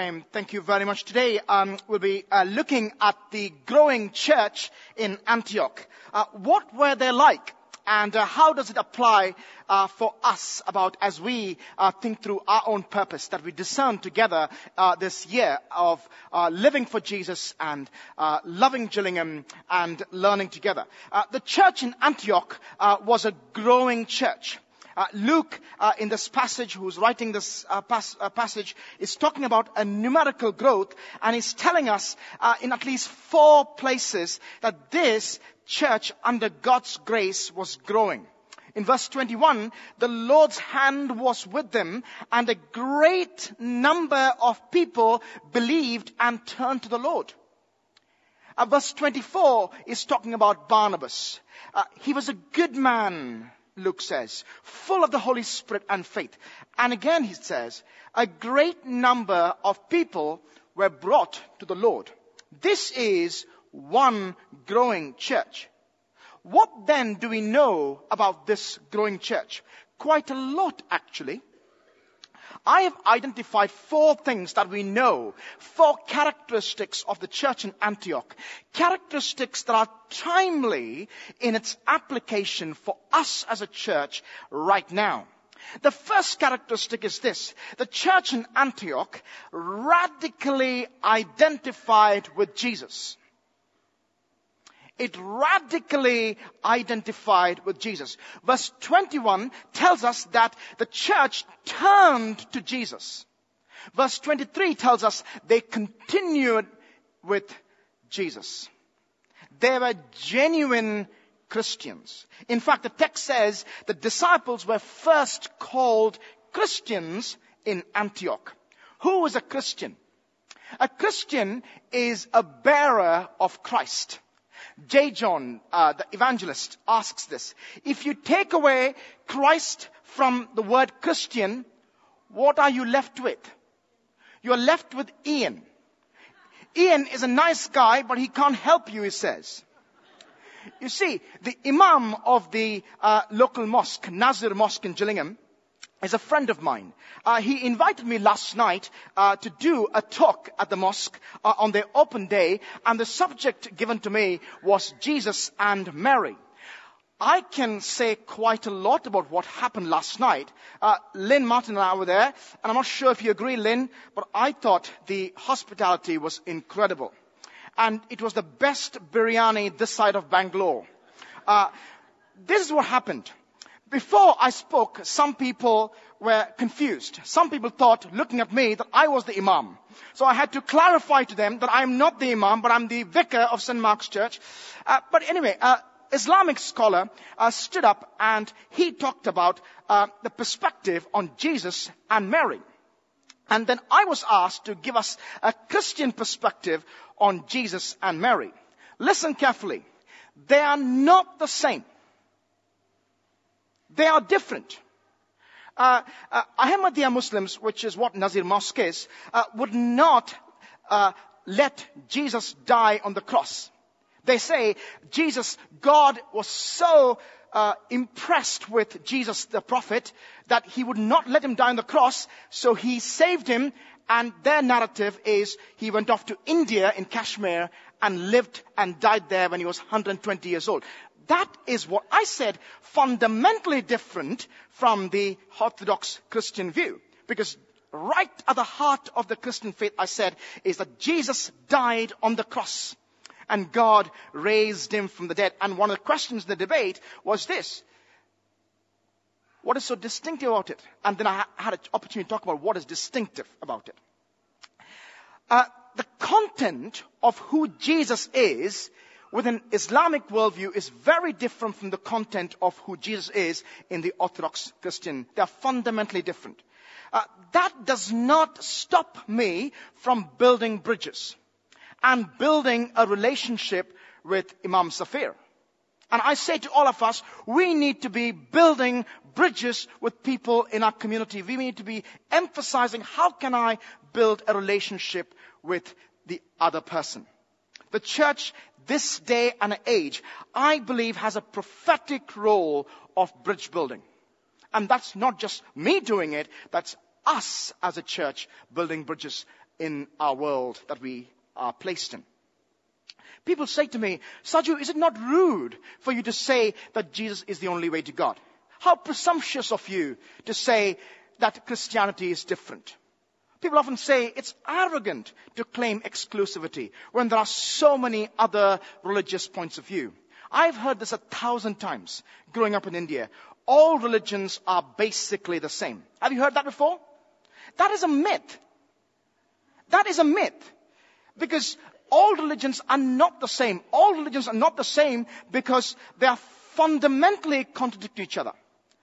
Graham. Thank you very much. Today we'll be looking at the growing church in Antioch. What were they like? And how does it apply for us as we think through our own purpose that we discern together this year of living for Jesus and loving Gillingham and learning together. The church in Antioch was a growing church. Luke, in this passage, who's writing this passage, is talking about a numerical growth, and he's telling us in at least 4 places that this church, under God's grace, was growing. In verse 21, the Lord's hand was with them, and a great number of people believed and turned to the Lord. Verse 24 is talking about Barnabas. He was a good man, Luke says, full of the Holy Spirit and faith. And again he says, a great number of people were brought to the Lord. This is one growing church. What then do we know about this growing church? Quite a lot, actually. I have identified 4 things that we know, 4 characteristics of the church in Antioch, characteristics that are timely in its application for us as a church right now. The first characteristic is this: the church in Antioch radically identified with Jesus. It radically identified with Jesus. Verse 21 tells us that the church turned to Jesus. Verse 23 tells us they continued with Jesus. They were genuine Christians. In fact, the text says the disciples were first called Christians in Antioch. Who is a Christian? A Christian is a bearer of Christ. J. John, the evangelist, asks this: if you take away Christ from the word Christian, what are you left with? You are left with Ian. Ian is a nice guy, but he can't help you, he says. You see, the imam of the local mosque, Nazir Mosque in Gillingham, is a friend of mine. He invited me last night to do a talk at the mosque on their open day, and the subject given to me was Jesus and Mary. I can say quite a lot about what happened last night. Lynn Martin and I were there, and I'm not sure if you agree, Lynn, but I thought the hospitality was incredible. And it was the best biryani this side of Bangalore. This is what happened. Before I spoke, some people were confused. Some people thought, looking at me, that I was the imam. So I had to clarify to them that I am not the imam, but I'm the vicar of St. Mark's Church. But anyway, Islamic scholar stood up and he talked about the perspective on Jesus and Mary. And then I was asked to give us a Christian perspective on Jesus and Mary. Listen carefully. They are not the same. They are different. Ahmadiyya Muslims, which is what Nazir Mosque is, would not let Jesus die on the cross. They say God was so impressed with Jesus the prophet that he would not let him die on the cross, so he saved him, and their narrative is he went off to India in Kashmir and lived and died there when he was 120 years old. That is what I said, fundamentally different from the Orthodox Christian view. Because right at the heart of the Christian faith, I said, is that Jesus died on the cross and God raised him from the dead. And one of the questions in the debate was this: what is so distinctive about it? And then I had an opportunity to talk about what is distinctive about it. The content of who Jesus is with an Islamic worldview is very different from the content of who Jesus is in the Orthodox Christian. They are fundamentally different. That does not stop me from building bridges and building a relationship with Imam Safir. And I say to all of us, we need to be building bridges with people in our community. We need to be emphasizing, how can I build a relationship with the other person? The church this day and age, I believe, has a prophetic role of bridge building. And that's not just me doing it, that's us as a church building bridges in our world that we are placed in. People say to me, Saju, is it not rude for you to say that Jesus is the only way to God? How presumptuous of you to say that Christianity is different. People often say it's arrogant to claim exclusivity when there are so many other religious points of view. I've heard this 1,000 times growing up in India. All religions are basically the same. Have you heard that before? That is a myth. That is a myth. Because all religions are not the same. All religions are not the same because they are fundamentally contradicting each other.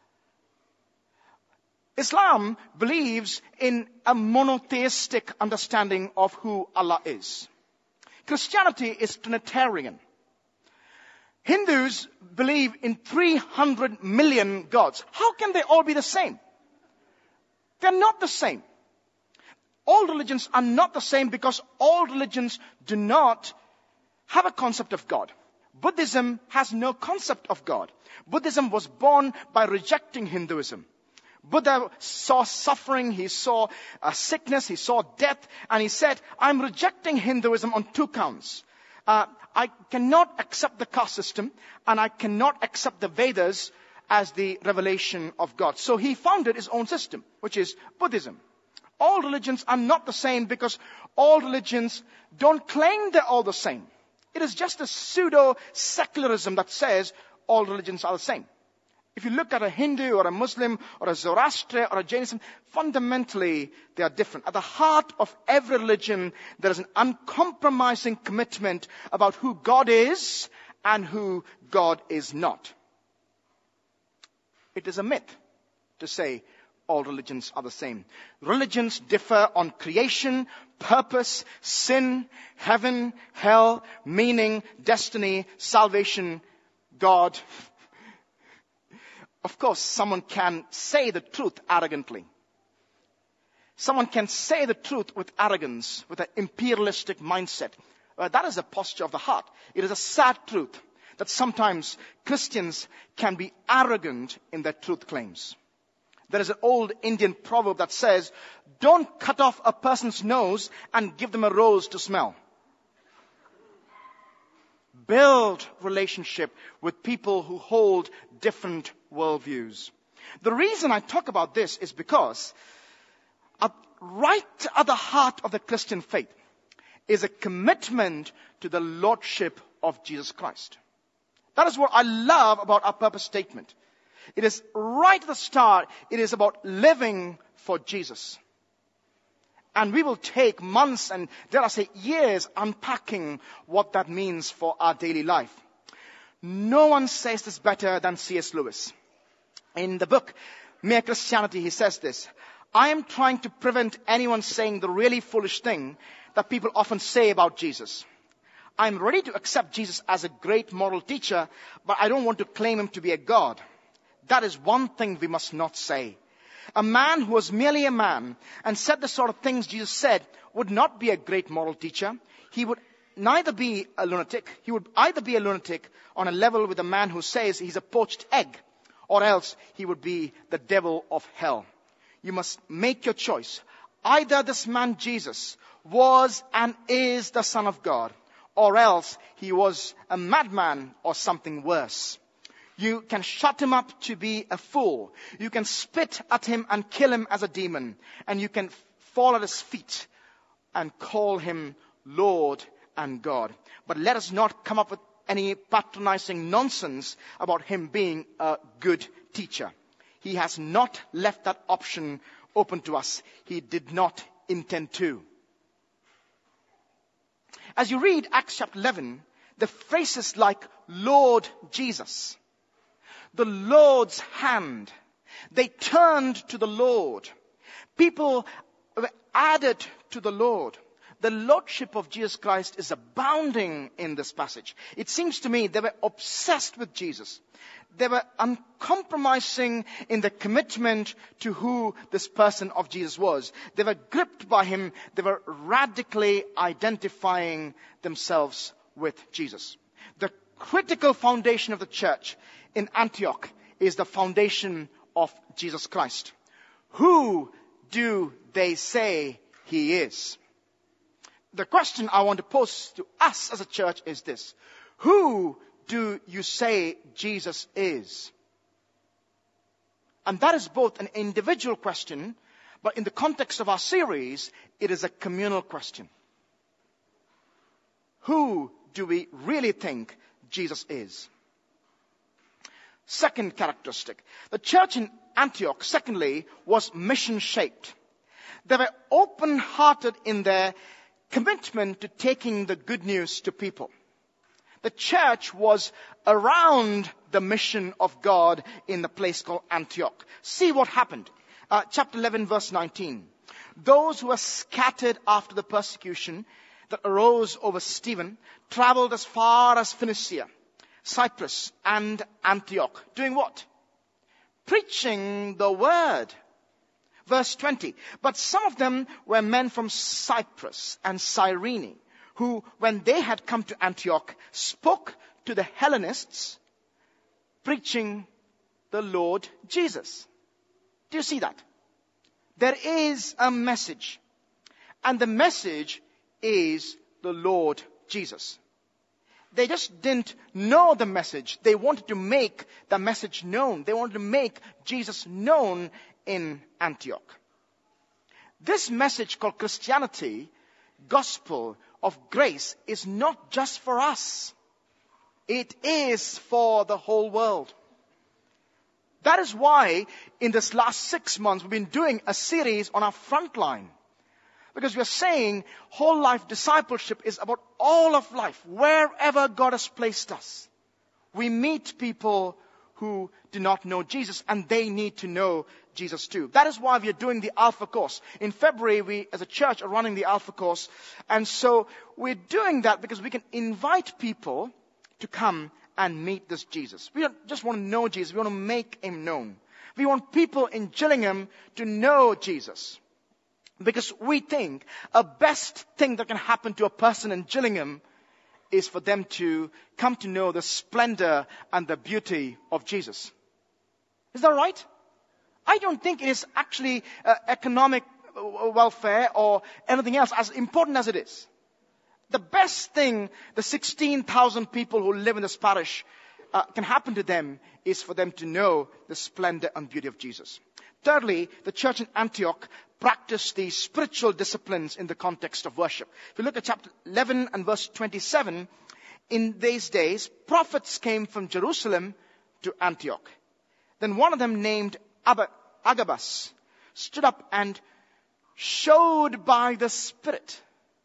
Islam believes in a monotheistic understanding of who Allah is. Christianity is Trinitarian. Hindus believe in 300 million gods. How can they all be the same? They're not the same. All religions are not the same because all religions do not have a concept of God. Buddhism has no concept of God. Buddhism was born by rejecting Hinduism. Buddha saw suffering, he saw sickness, he saw death, and he said, I'm rejecting Hinduism on 2 counts. I cannot accept the caste system, and I cannot accept the Vedas as the revelation of God. So he founded his own system, which is Buddhism. All religions are not the same because all religions don't claim they're all the same. It is just a pseudo-secularism that says all religions are the same. If you look at a Hindu or a Muslim or a Zoroastrian or a Jainism, fundamentally they are different. At the heart of every religion, there is an uncompromising commitment about who God is and who God is not. It is a myth to say all religions are the same. Religions differ on creation, purpose, sin, heaven, hell, meaning, destiny, salvation, God. Of course, someone can say the truth arrogantly. Someone can say the truth with arrogance, with an imperialistic mindset. That is a posture of the heart. It is a sad truth that sometimes Christians can be arrogant in their truth claims. There is an old Indian proverb that says, don't cut off a person's nose and give them a rose to smell. Build relationship with people who hold different worldviews. The reason I talk about this is because right at the heart of the Christian faith is a commitment to the Lordship of Jesus Christ. That is what I love about our purpose statement. It is right at the start, it is about living for Jesus. And we will take months and, dare I say, years unpacking what that means for our daily life. No one says this better than C.S. Lewis. In the book, Mere Christianity, he says this, I am trying to prevent anyone saying the really foolish thing that people often say about Jesus. I'm ready to accept Jesus as a great moral teacher, but I don't want to claim him to be a God. That is one thing we must not say. A man who was merely a man and said the sort of things Jesus said would not be a great moral teacher. He would neither be a lunatic. He would either be a lunatic on a level with a man who says he's a poached egg, or else he would be the devil of hell. You must make your choice. Either this man Jesus was and is the Son of God, or else he was a madman or something worse. You can shut him up to be a fool. You can spit at him and kill him as a demon. And you can fall at his feet and call him Lord and God. But let us not come up with any patronizing nonsense about him being a good teacher. He has not left that option open to us. He did not intend to. As you read Acts chapter 11, the phrases like Lord Jesus, the Lord's hand, they turned to the Lord. People were added to the Lord. The Lordship of Jesus Christ is abounding in this passage. It seems to me they were obsessed with Jesus. They were uncompromising in the commitment to who this person of Jesus was. They were gripped by him. They were radically identifying themselves with Jesus. The critical foundation of the church in Antioch is the foundation of Jesus Christ. Who do they say he is? the question I want to pose to us as a church is this: who do you say Jesus is? And that is both an individual question, but in the context of our series, it is a communal question. Who do we really think Jesus is? Second characteristic. The church in Antioch, secondly, was mission-shaped. They were open-hearted in their commitment to taking the good news to people. The church was around the mission of God in the place called Antioch. See what happened. Chapter 11, verse 19. Those who were scattered after the persecution that arose over Stephen traveled as far as Phoenicia, Cyprus, and Antioch. Doing what? Preaching the word. Verse 20. But some of them were men from Cyprus and Cyrene, who, when they had come to Antioch, spoke to the Hellenists, preaching the Lord Jesus. Do you see that? There is a message. And the message is the Lord Jesus. They just didn't know the message. They wanted to make the message known. They wanted to make Jesus known in Antioch. This message called Christianity, gospel of grace, is not just for us. It is for the whole world. That is why in this last 6 months we've been doing a series on our front line. Because we are saying whole life discipleship is about all of life, wherever God has placed us. We meet people who do not know Jesus, and they need to know Jesus too. That is why we are doing the Alpha course. In February, we as a church are running the Alpha course. And so we're doing that because we can invite people to come and meet this Jesus. We don't just want to know Jesus, we want to make him known. We want people in Gillingham to know Jesus. Because we think a best thing that can happen to a person in Gillingham is for them to come to know the splendor and the beauty of Jesus. Is that right? I don't think it is actually economic welfare or anything else, as important as it is. The best thing the 16,000 people who live in this parish can happen to them is for them to know the splendor and beauty of Jesus. Thirdly, the church in Antioch practiced the spiritual disciplines in the context of worship. If you look at chapter 11 and verse 27, in these days, prophets came from Jerusalem to Antioch. Then one of them, named Agabus, stood up and showed by the Spirit.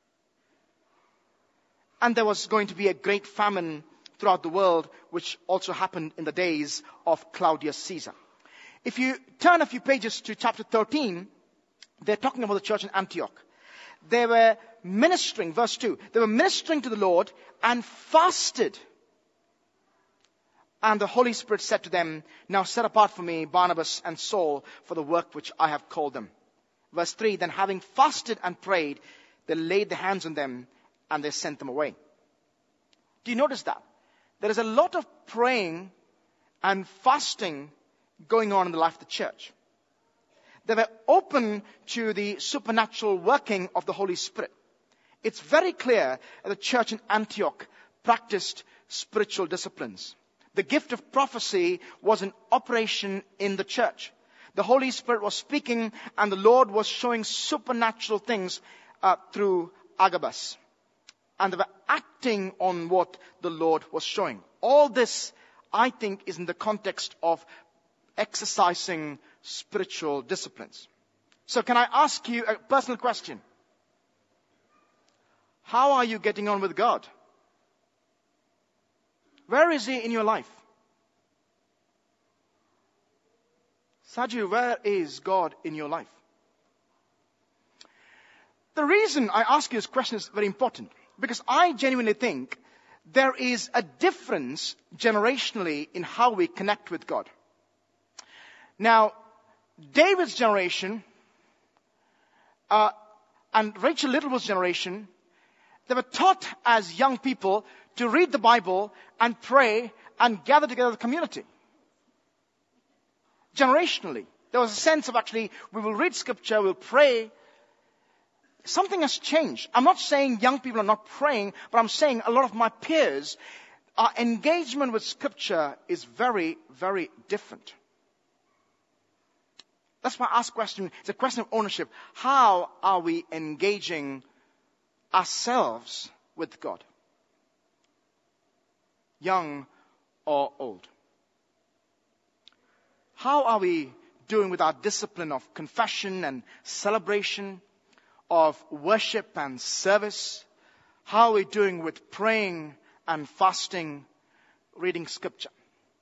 And there was going to be a great famine throughout the world, which also happened in the days of Claudius Caesar. If you turn a few pages to chapter 13, they're talking about the church in Antioch. They were ministering, verse 2, they were ministering to the Lord and fasted. And the Holy Spirit said to them, now set apart for me Barnabas and Saul for the work which I have called them. Verse 3, then having fasted and prayed, they laid their hands on them and they sent them away. Do you notice that? There is a lot of praying and fasting going on in the life of the church. They were open to the supernatural working of the Holy Spirit. It's very clear that the church in Antioch practiced spiritual disciplines. The gift of prophecy was in operation in the church. The Holy Spirit was speaking and the Lord was showing supernatural things through Agabus. And they were acting on what the Lord was showing. All this, I think, is in the context of exercising spiritual disciplines. So can I ask you a personal question? How are you getting on with God? Where is he in your life? Saju, where is God in your life? The reason I ask you this question is very important, because I genuinely think there is a difference generationally in how we connect with God. Now, David's generation and Rachel Littlewood's generation, they were taught as young people to read the Bible and pray and gather together as a community. Generationally, there was a sense of actually, we will read scripture, we'll pray. something has changed. I'm not saying young people are not praying, but I'm saying a lot of my peers, our engagement with Scripture is very, very different. That's why I ask the question. It's a question of ownership. How are we engaging ourselves with God? Young or old? How are we doing with our discipline of confession and celebration, of worship and service? How are we doing with praying and fasting, reading Scripture?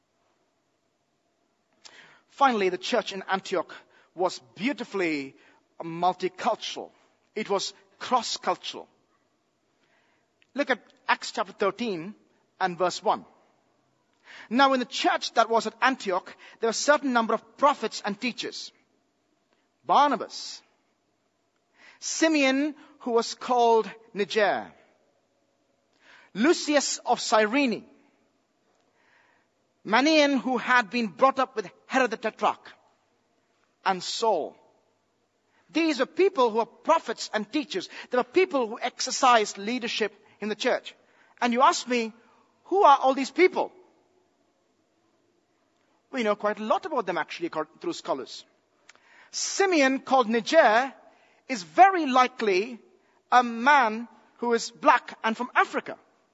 Finally, the church in Antioch was beautifully multicultural. It was cross-cultural. Look at Acts chapter 13 and verse 1. Now in the church that was at Antioch, there were a certain number of prophets and teachers. Barnabas, Simeon, who was called Niger, Lucius of Cyrene, Manaen, who had been brought up with Herod the Tetrarch, and Saul. These were people who were prophets and teachers. They were people who exercised leadership in the church. And you ask me, who are all these people? We know quite a lot about them actually through scholars. Simeon, called Niger, is very likely a man who is black and from Africa.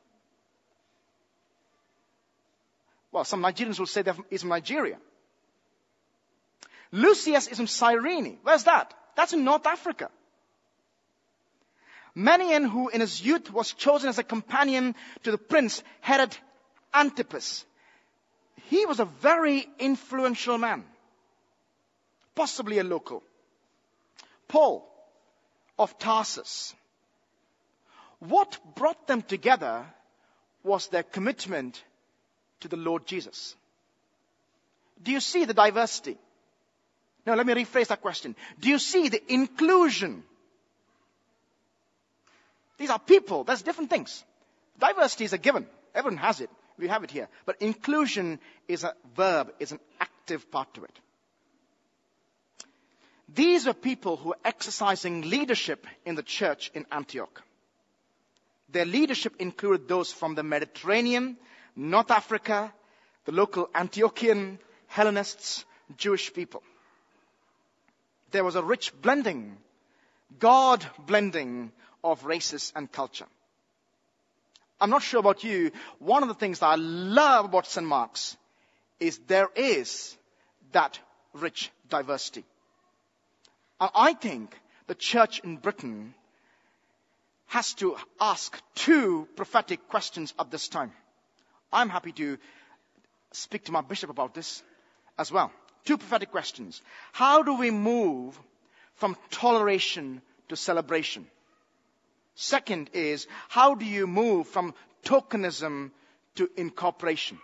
Well, some Nigerians will say that he's from Nigeria. Lucius is from Cyrene. Where's that? That's in North Africa. Manaen, who in his youth was chosen as a companion to the prince Herod Antipas. He was a very influential man, possibly a local. Paul of Tarsus. What brought them together was their commitment to the Lord Jesus. Do you see the diversity? Now, let me rephrase that question. Do you see the inclusion? These are people. There's different things. Diversity is a given. Everyone has it. We have it here. But inclusion is a verb, is an active part to it. These are people who are exercising leadership in the church in Antioch. Their leadership included those from the Mediterranean, North Africa, the local Antiochian, Hellenists, Jewish people. There was a rich blending, God blending of races and culture. I'm not sure about you. One of the things that I love about St. Mark's is there is that rich diversity. I think the church in Britain has to ask two prophetic questions at this time. I'm happy to speak to my bishop about this as well. Two prophetic questions. How do we move from toleration to celebration? Second is, how do you move from tokenism to incorporation?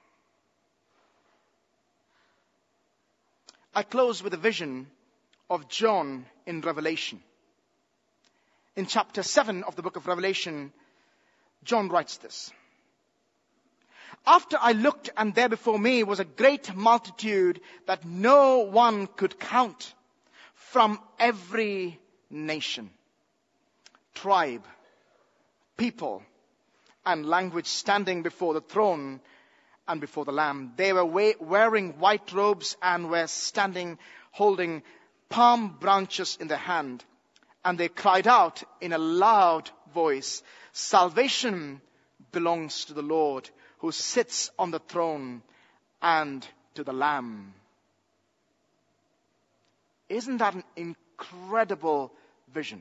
I close with a vision of John in Revelation. In chapter 7 of the book of Revelation, John writes this. After I looked, and there before me was a great multitude that no one could count, from every nation, tribe, people, and language, standing before the throne and before the Lamb. They were wearing white robes and were standing holding palm branches in their hand. And they cried out in a loud voice, "Salvation belongs to the Lord who sits on the throne and to the Lamb." Isn't that an incredible vision?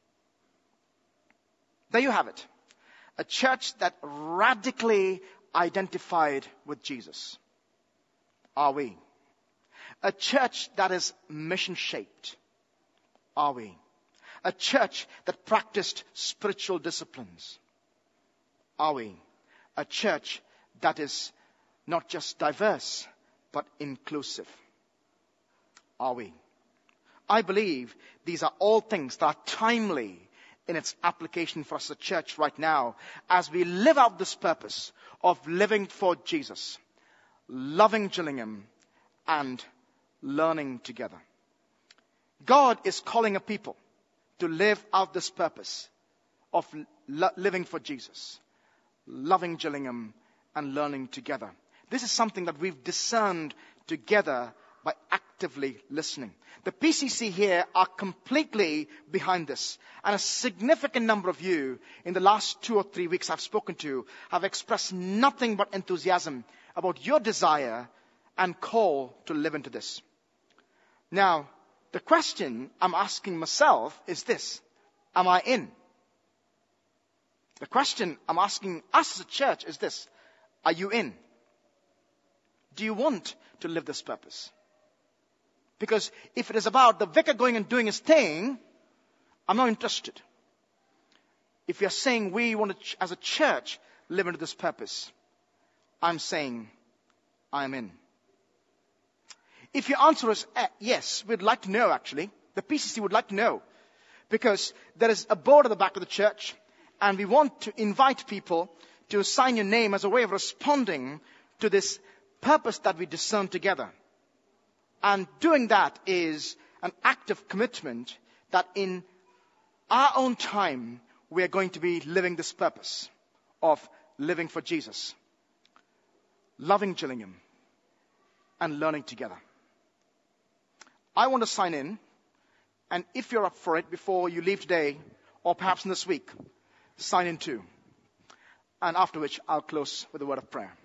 There you have it. A church that radically identified with Jesus. Are we? A church that is mission-shaped. Are we? A church that practiced spiritual disciplines. Are we? A church that is not just diverse, but inclusive. Are we? I believe these are all things that are timely in its application for us as a church right now, as we live out this purpose of living for Jesus, loving Gillingham, and learning together. God is calling a people to live out this purpose of living for Jesus, loving Gillingham, and learning together. This is something that we've discerned together by actively listening. The PCC here are completely behind this. And a significant number of you in the last 2 or 3 weeks I've spoken to have expressed nothing but enthusiasm about your desire and call to live into this. Now, the question I'm asking myself is this: am I in? The question I'm asking us as a church is this: are you in? Do you want to live this purpose? Because if it is about the vicar going and doing his thing, I'm not interested. If you're saying we want to, as a church, live into this purpose, I'm saying I'm in. If your answer is yes, we'd like to know actually. The PCC would like to know. Because there is a board at the back of the church, and we want to invite people to sign your name as a way of responding to this purpose that we discern together. And doing that is an act of commitment that in our own time we are going to be living this purpose of living for Jesus, loving Gillingham, and learning together. I want to sign in, and if you're up for it before you leave today, or perhaps in this week, sign in too. And after which I'll close with a word of prayer.